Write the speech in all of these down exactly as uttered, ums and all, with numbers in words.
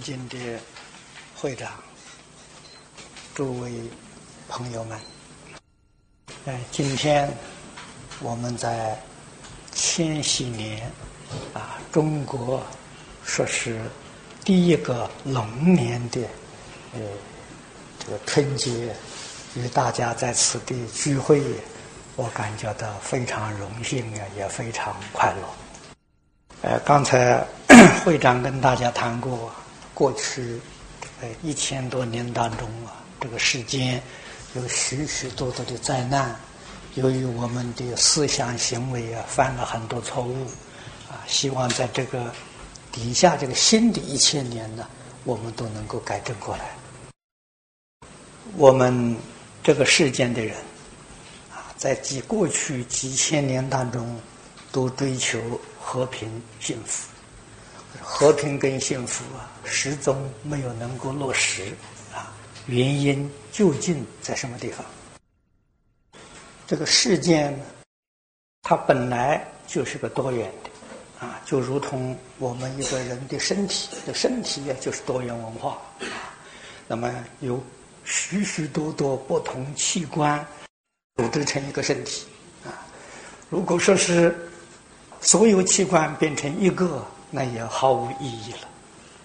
敬的会长、诸位朋友们，呃，今天我们在千禧年啊，中国说是第一个龙年的呃这个春节，与大家在此地聚会，我感觉到非常荣幸啊，也非常快乐。呃，刚才会长跟大家谈过，过去呃一千多年当中啊，这个世间有许许多多的灾难，由于我们的思想行为啊犯了很多错误啊，希望在这个底下这个新的一千年呢，我们都能够改正过来。我们这个世间的人啊，在几过去几千年当中，都追求和平幸福。和平跟幸福啊，始终没有能够落实啊。原因究竟在什么地方？这个世间它本来就是个多元的啊，就如同我们一个人的身体，这身体啊就是多元文化啊。那么有许许多多不同器官组织成一个身体啊。如果说是所有器官变成一个，那也毫无意义了。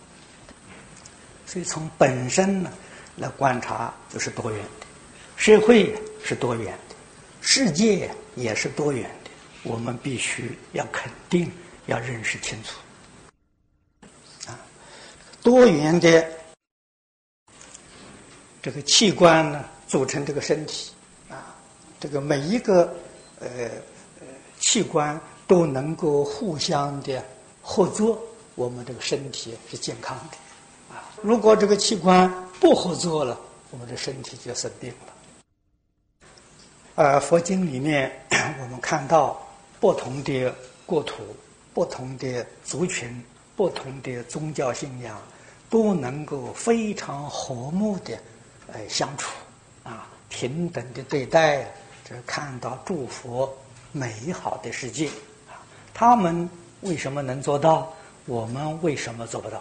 所以从本身呢来观察，就是多元的，社会是多元的，世界也是多元的，我们必须要肯定，要认识清楚。啊，多元的这个器官呢，组成这个身体啊，这个每一个呃呃器官都能够互相的合作，我们这个身体是健康的啊。如果这个器官不合作了，我们的身体就生病了。呃，佛经里面我们看到不同的国土、不同的族群、不同的宗教信仰，都能够非常和睦的呃相处啊，平等的对待，这看到祝福美好的世界啊。他们为什么能做到？我们为什么做不到？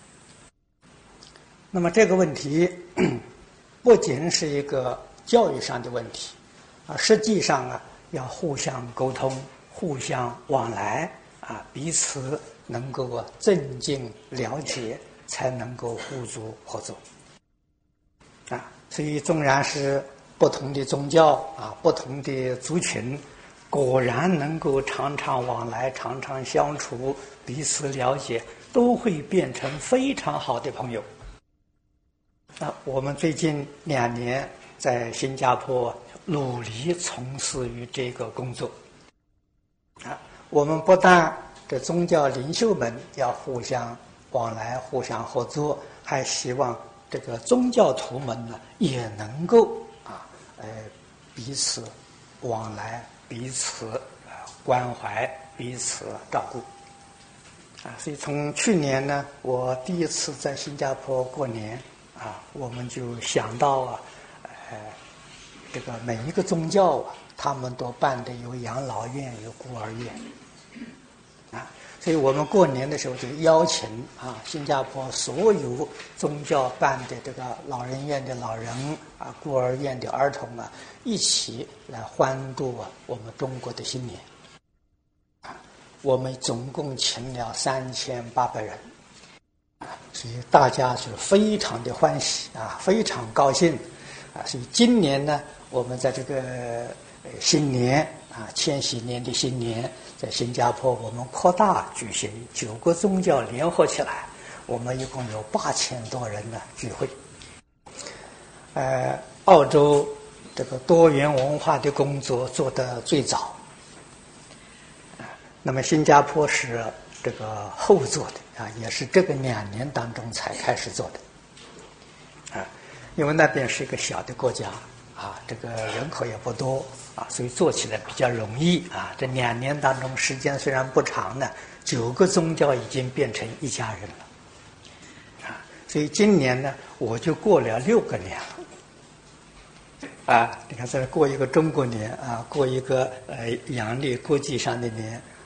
那么这个问题不仅是一个教育上的问题啊，实际上啊，要互相沟通、互相往来啊，彼此能够啊增进了解，才能够互助合作啊。所以纵然是不同的宗教啊，不同的族群，果然能够常常往来，常常相处，彼此了解，都会变成非常好的朋友。那我们最近两年在新加坡努力从事于这个工作啊，我们不但这宗教领袖们要互相往来、互相合作，还希望这个宗教徒们呢也能够啊，呃，彼此往来。彼此关怀，彼此照顾啊！所以从去年呢，我第一次在新加坡过年啊，我们就想到啊，呃，这个每一个宗教啊，他们都办的有养老院，有孤儿院啊，所以我们过年的时候就邀请啊，新加坡所有宗教办的这个老人院的老人啊，孤儿院的儿童啊，一起来欢度啊我们中国的新年啊。我们总共请了三千八百人啊，所以大家是非常的欢喜啊，非常高兴啊。所以今年呢，我们在这个新年啊，千禧年的新年，在新加坡我们扩大举行，九个宗教联合起来，我们一共有八千多人的聚会。呃，澳洲这个多元文化的工作做得最早，那么新加坡是这个后做的啊，也是这个两年当中才开始做的啊，因为那边是一个小的国家啊，这个人口也不多啊，所以做起来比较容易啊。这两年当中时间虽然不长呢，九个宗教已经变成一家人了啊，所以今年呢，我就过了六个年了。啊，你看，这过一个中国年啊，过一个呃阳历国际上的年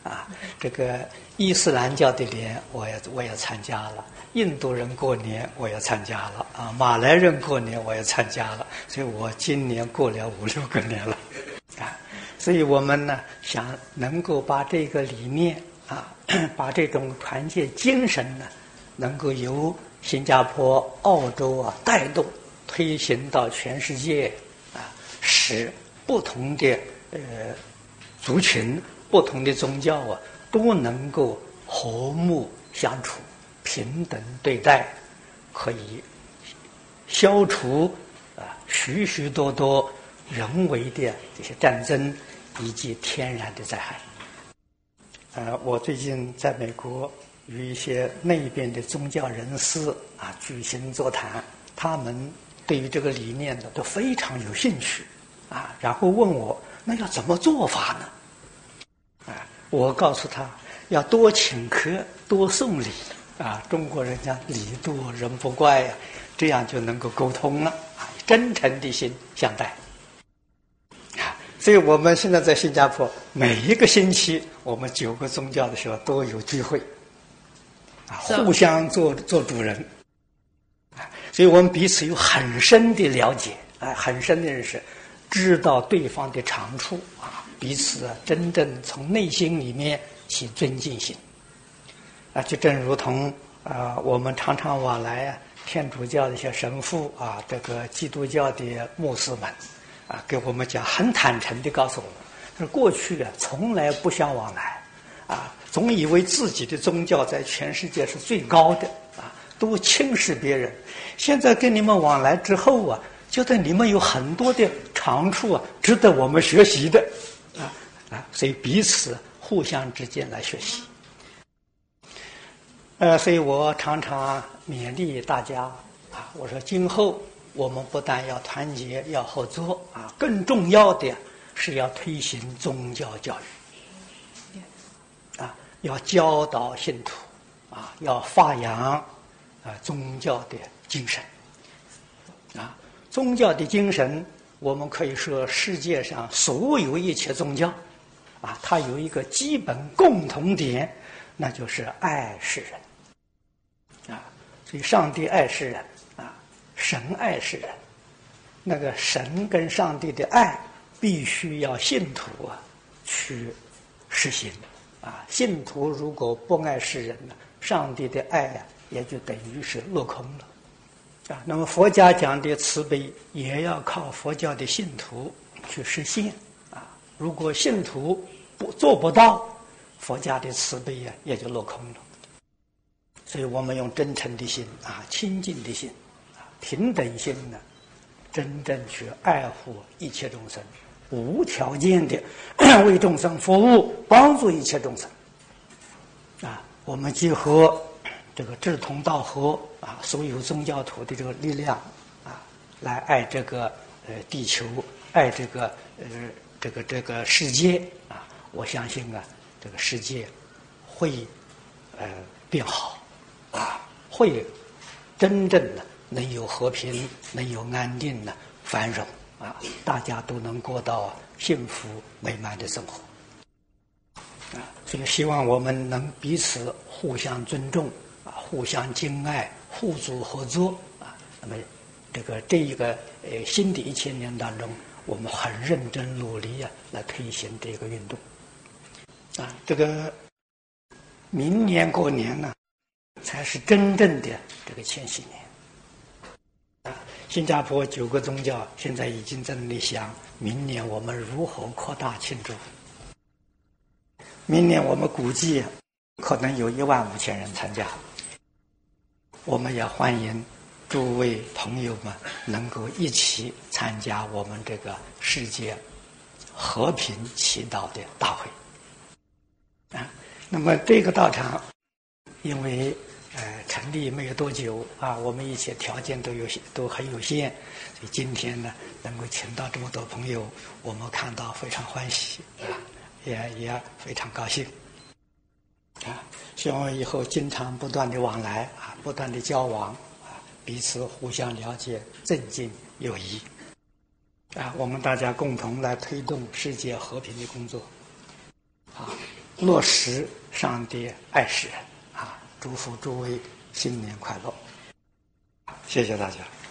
啊，这个伊斯兰教的年我也我也参加了，印度人过年我也参加了啊，马来人过年我也参加了，所以我今年过了五六个年了啊。所以我们呢想能够把这个理念啊，把这种团结精神呢，能够由新加坡、澳洲啊带动推行到全世界啊，使不同的呃族群、不同的宗教啊都能够和睦相处、平等对待，可以消除啊许许多多人为的这些战争以及天然的灾害。呃，我最近在美国与一些那边的宗教人士啊举行座谈，他们对于这个理念呢都非常有兴趣啊，然后问我那要怎么做法呢？啊，我告诉他要多请客，多送礼啊，中国人讲礼多人不怪呀、啊，这样就能够沟通了啊，真诚的心相待。所以我们现在在新加坡，每一个星期我们九个宗教的时候都有聚会，啊，互相做做主人，啊，所以我们彼此有很深的了解，啊，很深的认识，知道对方的长处，啊，彼此啊真正从内心里面起尊敬心，啊，就正如同啊我们常常往来啊，天主教的一些神父啊，这个基督教的牧师们。啊，给我们讲很坦诚地告诉我们，说过去啊从来不相往来，啊，总以为自己的宗教在全世界是最高的，啊，都轻视别人。现在跟你们往来之后啊，觉得你们有很多的长处啊，值得我们学习的，啊啊，所以彼此互相之间来学习。呃，所以我常常勉励大家啊，我说今后。我们不但要团结，要合作啊，更重要的是要推行宗教教育，啊，要教导信徒，啊，要发扬啊宗教的精神，啊，宗教的精神，我们可以说世界上所有一切宗教，啊，它有一个基本共同点，那就是爱世人，啊，所以上帝爱世人。神爱世人，那个神跟上帝的爱必须要信徒啊去实行啊。信徒如果不爱世人呢，上帝的爱啊也就等于是落空了啊。那么佛家讲的慈悲也要靠佛教的信徒去实现啊。如果信徒不做不到，佛家的慈悲呀、啊、也就落空了。所以我们用真诚的心啊，清净的心。平等心呢，真正去爱护一切众生，无条件的为众生服务，帮助一切众生。啊，我们结合这个志同道合啊，所有宗教徒的这个力量啊，来爱这个呃地球，爱这个呃这个这个世界啊，我相信啊，这个世界会呃变好啊，会真正的。能有和平，能有安定呢，繁荣啊，大家都能过到幸福美满的生活啊。所以希望我们能彼此互相尊重啊，互相敬爱，互助合作啊。那么，这个这一个呃新的一千年当中，我们很认真努力啊，来推行这个运动啊。这个明年过年呢，才是真正的这个千禧年。新加坡九个宗教现在已经在那里想，明年我们如何扩大庆祝。明年我们估计可能有一万五千人参加，我们也欢迎诸位朋友们能够一起参加我们这个世界和平祈祷的大会啊。那么这个道场因为呃，成立没有多久啊，我们一切条件都有都很有限，所以今天呢，能够请到这么多朋友，我们看到非常欢喜啊，也也非常高兴啊。希望以后经常不断的往来啊，不断的交往啊，彼此互相了解，增进友谊啊，我们大家共同来推动世界和平的工作啊。 落实上帝爱世人啊！祝福诸位新年快乐！ 谢谢大家。